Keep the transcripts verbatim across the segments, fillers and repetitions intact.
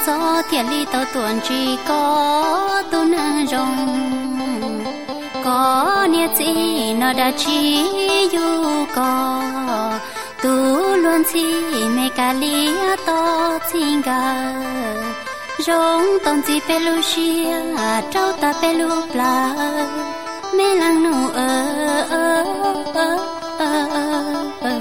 cho thiệt lý tao tuần chỉ có tu nâng rong có nia chỉ nó đã chỉ yêu có tu luôn chỉ mấy cái lý to chính cả rong tông chỉ pe lu xia trâu ta pe lu pla mê lăng nụ ơ ơ ơ ơ ơ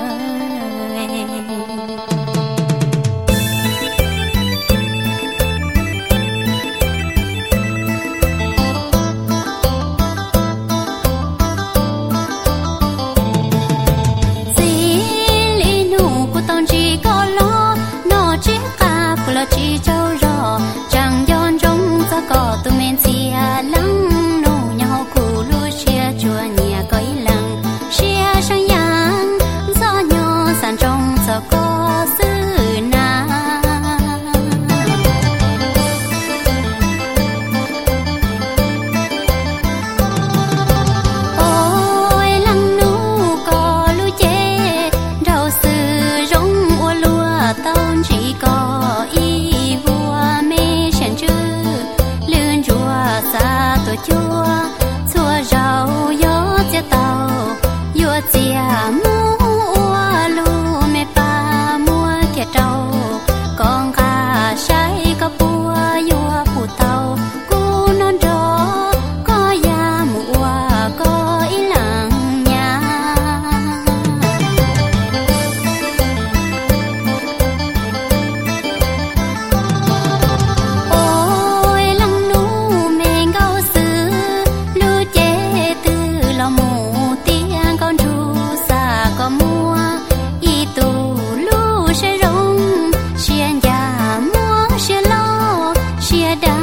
chỉ châu rò chẳng yon rong ra cỏ tụi mình chia lắng nô nhau cụ lu chia chùa nhà cõi lăng chia sang yang gió nhỏ sàn trong gió có xứ na ôi lăng nú có lu chê rau sư rong ua lúa tao chỉ có xa tổ chua chua rau gió chia tàu gió chia mua lu mẹ pa mua kia trâu con gà say có bua gió phụ tàu cu non đó có ya mua có ý lặng nhà chia đá